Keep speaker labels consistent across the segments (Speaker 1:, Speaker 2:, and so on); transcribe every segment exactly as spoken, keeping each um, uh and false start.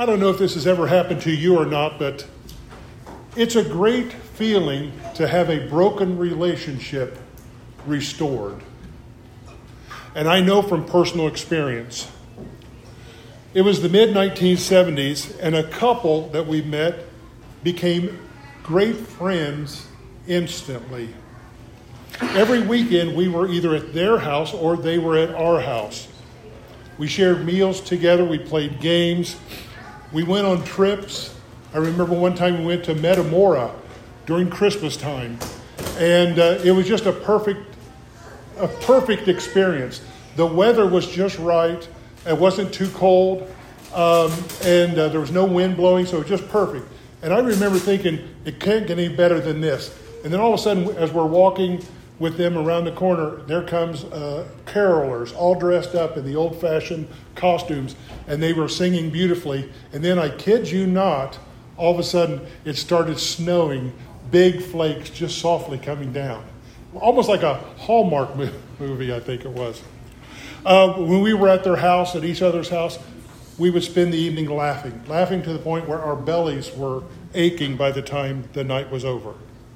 Speaker 1: I don't know if this has ever happened to you or not, but it's a great feeling to have a broken relationship restored. And I know from personal experience. It was the mid nineteen seventies, and a couple that we met became great friends instantly. Every weekend we were either at their house or they were at our house. We shared meals together, we played games, we went on trips. I remember one time we went to Metamora during Christmas time, and uh, it was just a perfect, a perfect experience. The weather was just right. It wasn't too cold, um, and uh, there was no wind blowing, so it was just perfect. And I remember thinking, it can't get any better than this. And then all of a sudden, as we're walking with them around the corner, there comes uh, carolers, all dressed up in the old-fashioned costumes, and they were singing beautifully. And then, I kid you not, all of a sudden, it started snowing, big flakes just softly coming down. Almost like a Hallmark movie, I think it was. Uh, when we were at their house, at each other's house, we would spend the evening laughing, laughing to the point where our bellies were aching by the time the night was over.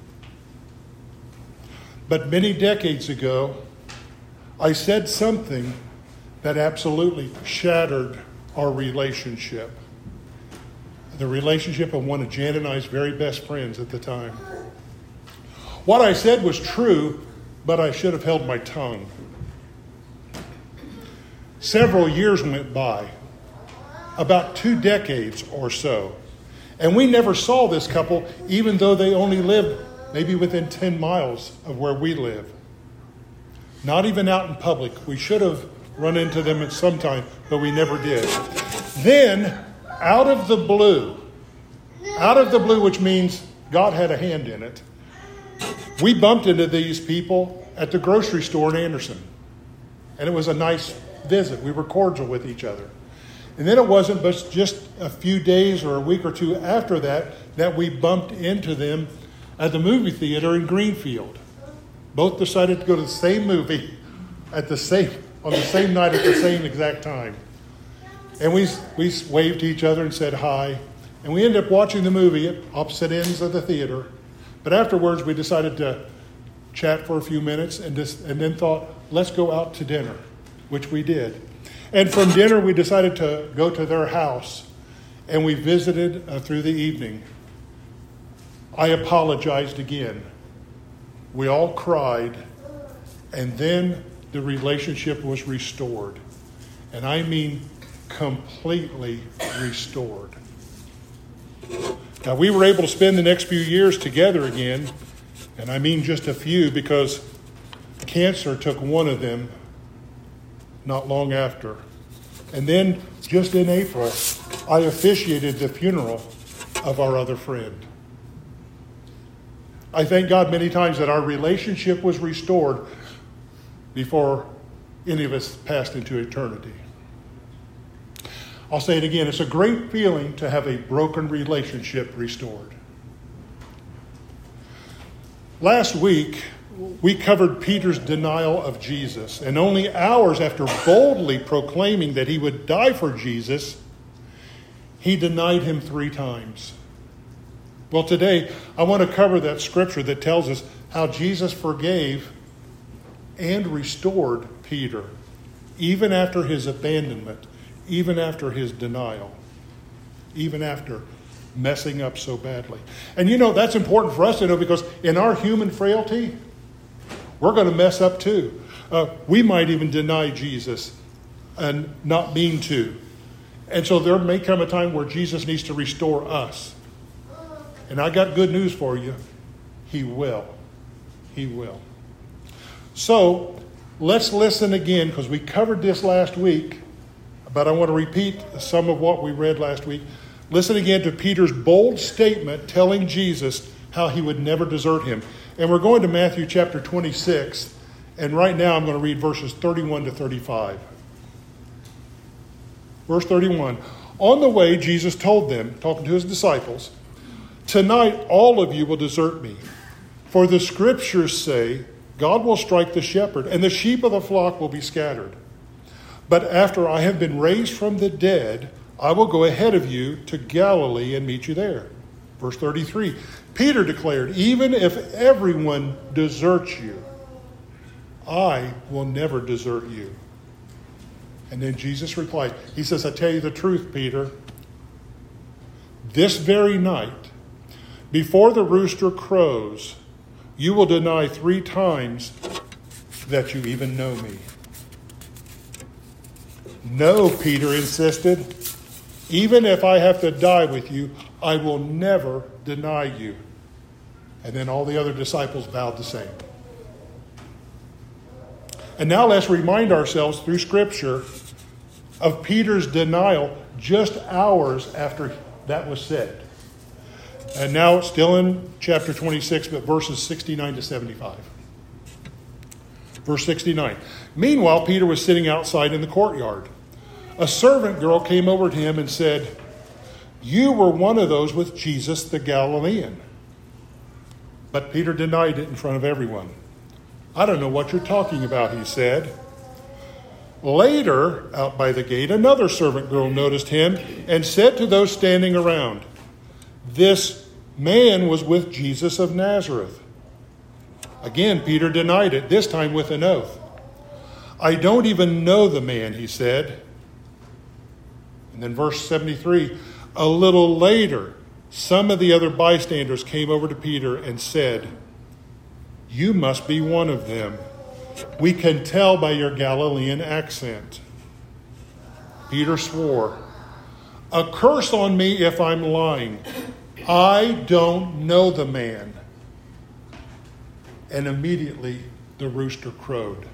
Speaker 1: But many decades ago, I said something that absolutely shattered our relationship. The relationship of one of Jan and I's very best friends at the time. What I said was true, but I should have held my tongue. Several years went by, about two decades or so, and we never saw this couple, even though they only lived maybe within ten miles of where we live. Not even out in public. We should have run into them at some time, but we never did. Then, out of the blue, out of the blue, which means God had a hand in it, we bumped into these people at the grocery store in Anderson. And it was a nice visit. We were cordial with each other. And then it wasn't but just a few days or a week or two after that that we bumped into them at the movie theater in Greenfield. Both decided to go to the same movie at the same on the same night at the same exact time. And we we waved to each other and said hi. And we ended up watching the movie at opposite ends of the theater. But afterwards we decided to chat for a few minutes and just, and then thought, let's go out to dinner, which we did. And from dinner we decided to go to their house, and we visited uh, through the evening. I apologized again. We all cried, and then the relationship was restored. And I mean completely restored. Now, we were able to spend the next few years together again, and I mean just a few, because cancer took one of them not long after. And then, just in April, I officiated the funeral of our other friend. I thank God many times that our relationship was restored before any of us passed into eternity. I'll say it again. It's a great feeling to have a broken relationship restored. Last week, we covered Peter's denial of Jesus. And only hours after boldly proclaiming that he would die for Jesus, he denied him three times. Well, today, I want to cover that scripture that tells us how Jesus forgave and restored Peter, even after his abandonment, even after his denial, even after messing up so badly. And you know, that's important for us to know, because in our human frailty, we're going to mess up too. Uh, we might even deny Jesus and not mean to. And so there may come a time where Jesus needs to restore us. And I got good news for you. He will. He will. So let's listen again, because we covered this last week, but I want to repeat some of what we read last week. Listen again to Peter's bold statement telling Jesus how he would never desert him. And we're going to Matthew chapter twenty-six, and right now I'm going to read verses thirty-one to thirty-five. Verse thirty-one. On the way, Jesus told them, talking to his disciples, "Tonight all of you will desert me. For the scriptures say, God will strike the shepherd, and the sheep of the flock will be scattered. But after I have been raised from the dead, I will go ahead of you to Galilee and meet you there. Verse thirty-three, Peter declared, even if everyone deserts you, I will never desert you. And then Jesus replied, he says, I tell you the truth, Peter. This very night, before the rooster crows, you will deny three times that you even know me. No, Peter insisted. Even if I have to die with you, I will never deny you. And then all the other disciples vowed the same. And now let's remind ourselves through Scripture of Peter's denial just hours after that was said. And now it's still in chapter twenty-six, but verses sixty-nine to seventy-five. Verse sixty-nine. Meanwhile, Peter was sitting outside in the courtyard. A servant girl came over to him and said, you were one of those with Jesus the Galilean. But Peter denied it in front of everyone. I don't know what you're talking about, he said. Later, out by the gate, another servant girl noticed him and said to those standing around, this man was with Jesus of Nazareth. Again, Peter denied it, this time with an oath. I don't even know the man, he said. And then verse seventy-three, a little later, some of the other bystanders came over to Peter and said, you must be one of them. We can tell by your Galilean accent. Peter swore, a curse on me if I'm lying. I don't know the man. And immediately the rooster crowed.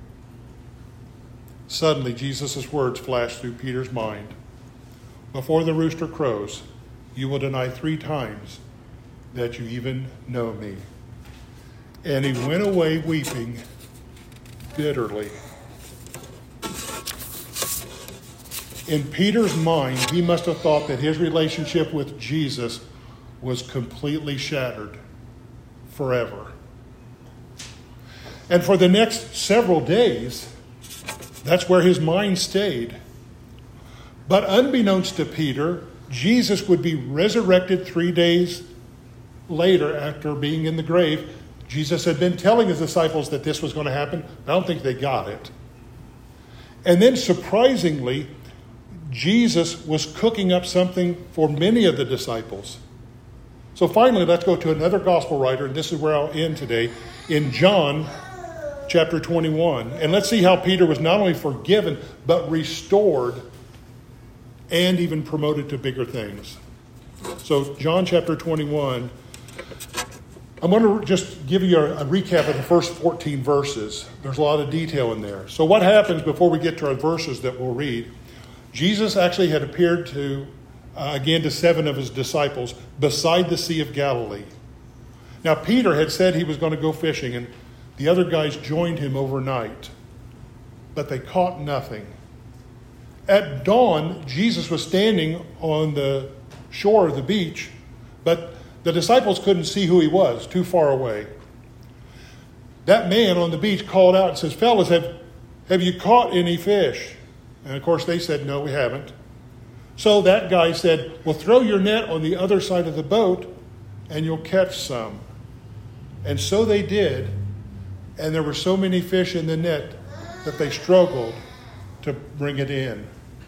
Speaker 1: Suddenly Jesus' words flashed through Peter's mind. Before the rooster crows, you will deny three times that you even know me. And he went away weeping bitterly. In Peter's mind, he must have thought that his relationship with Jesus was completely shattered forever. And for the next several days, that's where his mind stayed. But unbeknownst to Peter, Jesus would be resurrected three days later after being in the grave. Jesus had been telling his disciples that this was going to happen. I don't think they got it. And then surprisingly, Jesus was cooking up something for many of the disciples. So finally, let's go to another gospel writer, and this is where I'll end today, in John chapter twenty-one. And let's see how Peter was not only forgiven, but restored and even promoted to bigger things. So John chapter twenty-one, I'm going to just give you a, a recap of the first fourteen verses. There's a lot of detail in there. So what happens before we get to our verses that we'll read? Jesus actually had appeared to, uh, again, to seven of his disciples beside the Sea of Galilee. Now, Peter had said he was going to go fishing, and the other guys joined him overnight, but they caught nothing. At dawn, Jesus was standing on the shore of the beach, but the disciples couldn't see who he was, too far away. That man on the beach called out and says, fellas, have, have you caught any fish? And of course they said, no, we haven't. So that guy said, well, throw your net on the other side of the boat and you'll catch some. And so they did. And there were so many fish in the net that they struggled to bring it in.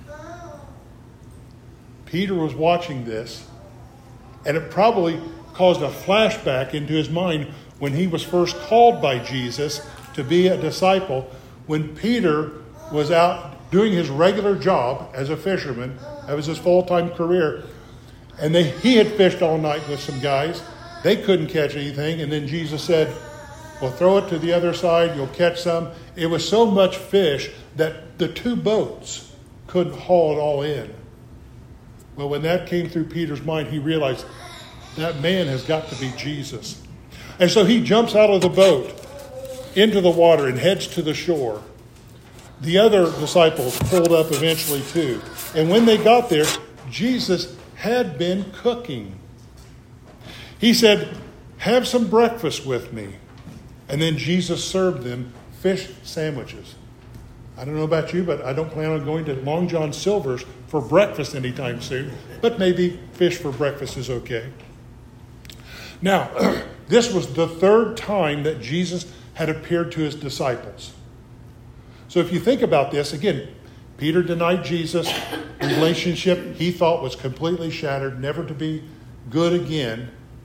Speaker 1: Peter was watching this, and it probably caused a flashback into his mind when he was first called by Jesus to be a disciple, when Peter was out doing his regular job as a fisherman. That was his full-time career. And they, he had fished all night with some guys. They couldn't catch anything. And then Jesus said, well, throw it to the other side. You'll catch some. It was so much fish that the two boats couldn't haul it all in. Well, when that came through Peter's mind, he realized that man has got to be Jesus. And so he jumps out of the boat into the water and heads to the shore. The other disciples pulled up eventually too. And when they got there, Jesus had been cooking. He said, have some breakfast with me. And then Jesus served them fish sandwiches. I don't know about you, but I don't plan on going to Long John Silver's for breakfast anytime soon. But maybe fish for breakfast is okay. Now, this was the third time that Jesus had appeared to his disciples. So if you think about this, again, Peter denied Jesus. The relationship he thought was completely shattered, never to be good again.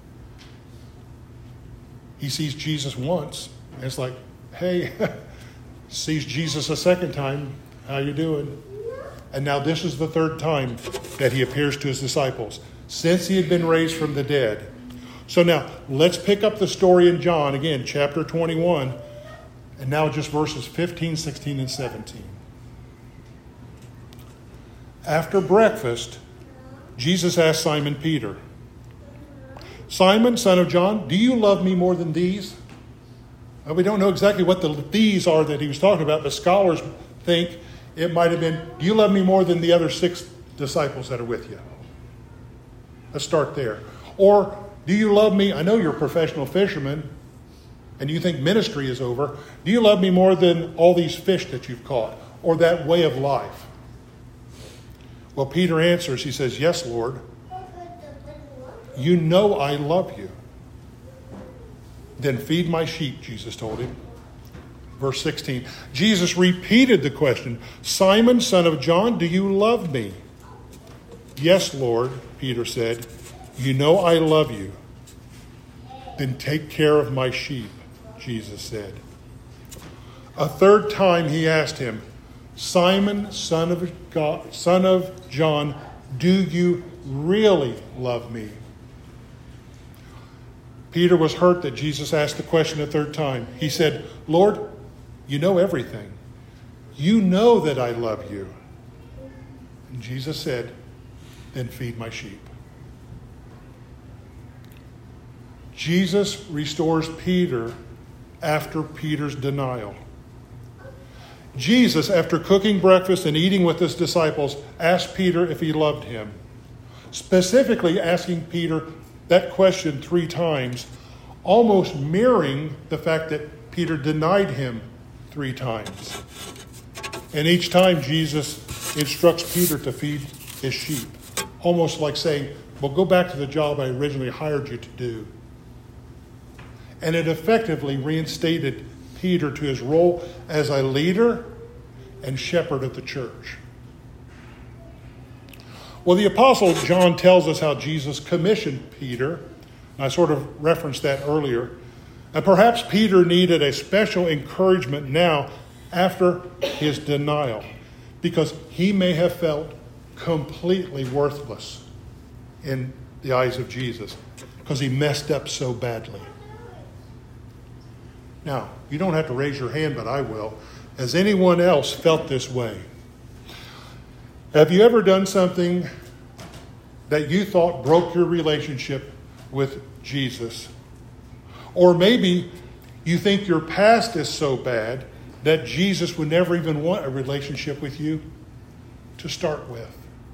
Speaker 1: He sees Jesus once, and it's like, hey, sees Jesus a second time, how you doing? And now this is the third time that he appears to his disciples since he had been raised from the dead. So now let's pick up the story in John, again, chapter twenty-one, and now just verses fifteen, sixteen, and seventeen. After breakfast, Jesus asked Simon Peter, Simon, son of John, do you love me more than these? Well, we don't know exactly what the these are that he was talking about, but scholars think it might have been, do you love me more than the other six disciples that are with you? Let's start there. Or, do you love me? I know you're a professional fisherman, and you think ministry is over. Do you love me more than all these fish that you've caught, or that way of life? Well, Peter answers, he says, yes, Lord. You know I love you. Then feed my sheep, Jesus told him. Verse sixteen. Jesus repeated the question, Simon, son of John, do you love me? Yes, Lord, Peter said. You know I love you. Then take care of my sheep, Jesus said. A third time he asked him, Simon, son of God, son of John, do you really love me? Peter was hurt that Jesus asked the question a third time. He said, Lord, you know everything. You know that I love you. And Jesus said, then feed my sheep. Jesus restores Peter after Peter's denial. Jesus, after cooking breakfast and eating with his disciples, asked Peter if he loved him. Specifically asking Peter that question three times, almost mirroring the fact that Peter denied him three times. And each time Jesus instructs Peter to feed his sheep, almost like saying, well, go back to the job I originally hired you to do. And it effectively reinstated Peter to his role as a leader and shepherd of the church. Well, the Apostle John tells us how Jesus commissioned Peter. I sort of referenced that earlier. And perhaps Peter needed a special encouragement now after his denial, because he may have felt completely worthless in the eyes of Jesus because he messed up so badly. Now, you don't have to raise your hand, but I will. Has anyone else felt this way? Have you ever done something that you thought broke your relationship with Jesus? Or maybe you think your past is so bad that Jesus would never even want a relationship with you to start with.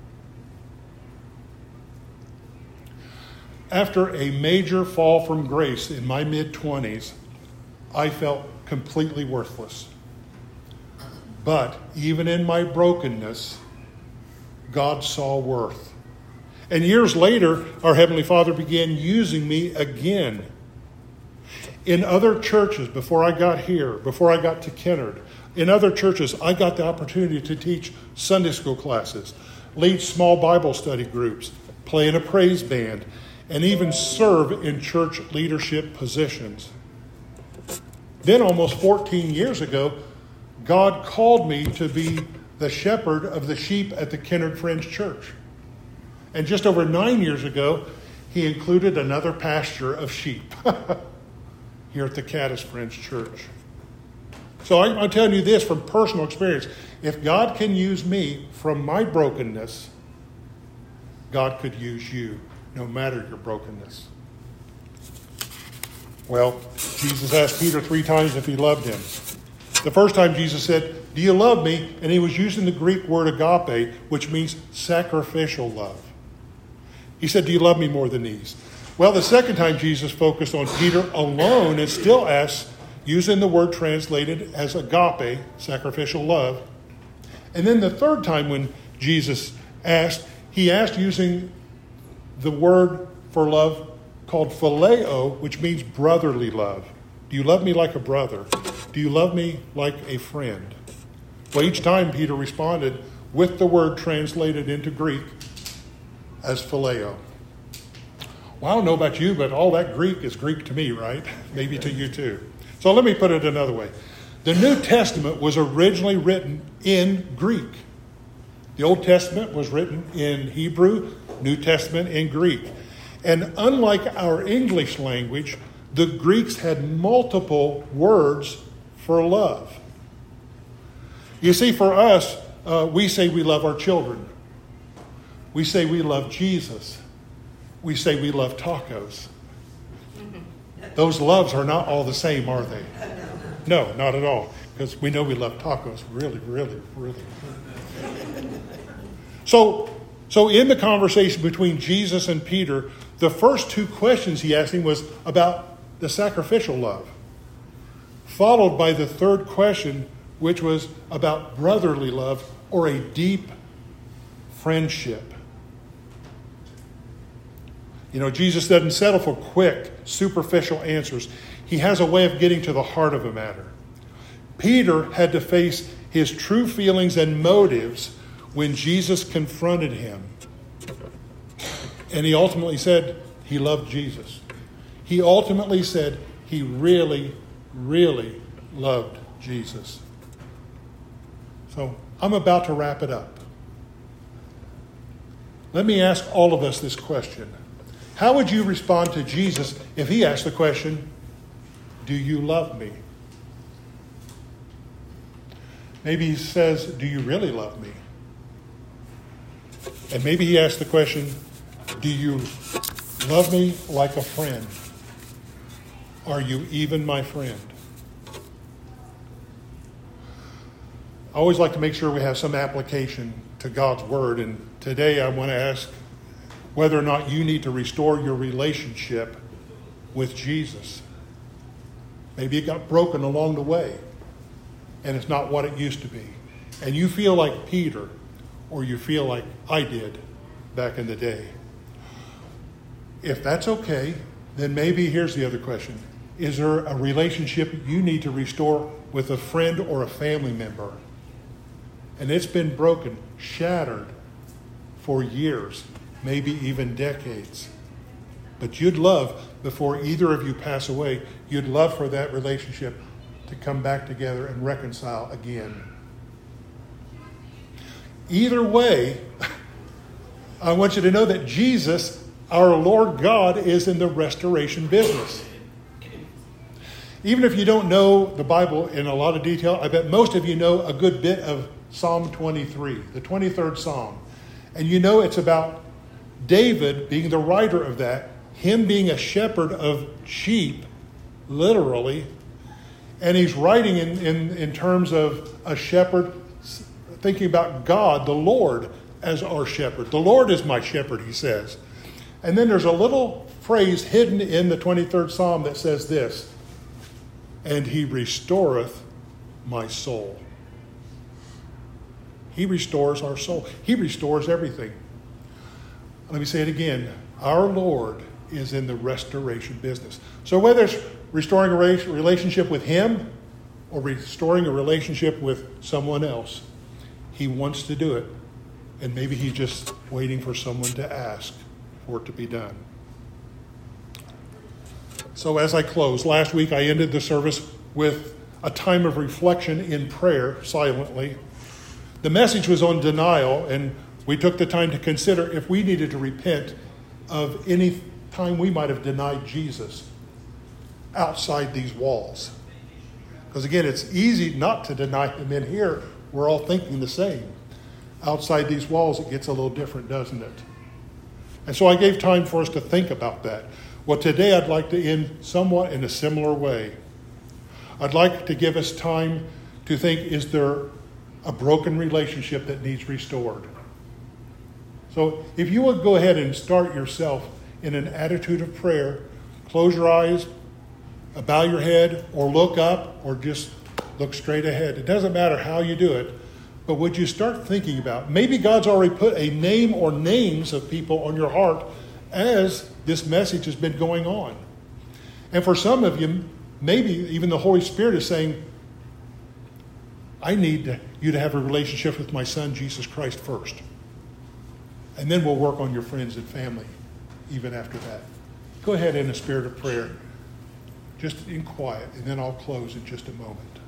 Speaker 1: After a major fall from grace in my mid-twenties, I felt completely worthless. But even in my brokenness, God saw worth. And years later, our Heavenly Father began using me again. In other churches, before I got here, before I got to Kennard, in other churches, I got the opportunity to teach Sunday school classes, lead small Bible study groups, play in a praise band, and even serve in church leadership positions. Then almost fourteen years ago, God called me to be the shepherd of the sheep at the Kennard Friends Church. And just over nine years ago, he included another pasture of sheep here at the Caddis Friends Church. So I, I'm telling you this from personal experience. If God can use me from my brokenness, God could use you, no matter your brokenness. Well, Jesus asked Peter three times if he loved him. The first time Jesus said, do you love me? And he was using the Greek word agape, which means sacrificial love. He said, do you love me more than these? Well, the second time Jesus focused on Peter alone and still asked, using the word translated as agape, sacrificial love, And then the third time when Jesus asked, he asked using the word for love called phileo, which means brotherly love. Do you love me like a brother? Do you love me like a friend? Well, each time Peter responded with the word translated into Greek as phileo. Well, I don't know about you, but all that Greek is Greek to me, right? Maybe to you too. So let me put it another way. The New Testament was originally written in Greek. The Old Testament was written in Hebrew, New Testament in Greek. And unlike our English language, the Greeks had multiple words for love. You see, for us, uh, we say we love our children. We say we love Jesus. We say we love tacos. Those loves are not all the same, are they? No, not at all. Because we know we love tacos really, really, really. So, so in the conversation between Jesus and Peter, the first two questions he asked him was about the sacrificial love, followed by the third question, which was about brotherly love or a deep friendship. You know, Jesus doesn't settle for quick, superficial answers. He has a way of getting to the heart of a matter. Peter had to face his true feelings and motives when Jesus confronted him. And he ultimately said he loved Jesus. He ultimately said he really, really loved Jesus. So I'm about to wrap it up. Let me ask all of us this question. How would you respond to Jesus if he asked the question, do you love me? Maybe he says, do you really love me? And maybe he asked the question, do you love me like a friend? Are you even my friend? I always like to make sure we have some application to God's word. And today I want to ask whether or not you need to restore your relationship with Jesus. Maybe it got broken along the way and it's not what it used to be. And you feel like Peter, or you feel like I did back in the day. If that's okay, then maybe here's the other question. Is there a relationship you need to restore with a friend or a family member? And it's been broken, shattered for years, maybe even decades. But you'd love, before either of you pass away, you'd love for that relationship to come back together and reconcile again. Either way, I want you to know that Jesus, our Lord God, is in the restoration business. Even if you don't know the Bible in a lot of detail, I bet most of you know a good bit of Psalm twenty-three, the twenty-third Psalm. And you know it's about David being the writer of that, him being a shepherd of sheep, literally. And he's writing in, in, in terms of a shepherd, thinking about God, the Lord, as our shepherd. The Lord is my shepherd, he says. And then there's a little phrase hidden in the twenty-third Psalm that says this, and he restoreth my soul. He restores our soul. He restores everything. Let me say it again. Our Lord is in the restoration business. So whether it's restoring a relationship with him or restoring a relationship with someone else, he wants to do it. And maybe he's just waiting for someone to ask for it to be done. So as I close, last week I ended the service with a time of reflection in prayer silently. The message was on denial, and we took the time to consider if we needed to repent of any time we might have denied Jesus outside these walls. Because again, it's easy not to deny him in here. We're all thinking the same. Outside these walls, it gets a little different, doesn't it? And so I gave time for us to think about that. Well, today I'd like to end somewhat in a similar way. I'd like to give us time to think, is there a broken relationship that needs restored? So if you would go ahead and start yourself in an attitude of prayer, close your eyes, bow your head, or look up, or just look straight ahead. It doesn't matter how you do it, But would you start thinking about, maybe God's already put a name or names of people on your heart as this message has been going on. And for some of you, maybe even the Holy Spirit is saying, I need you to have a relationship with my son, Jesus Christ, first. And then we'll work on your friends and family even after that. Go ahead in a spirit of prayer, just in quiet, and then I'll close in just a moment.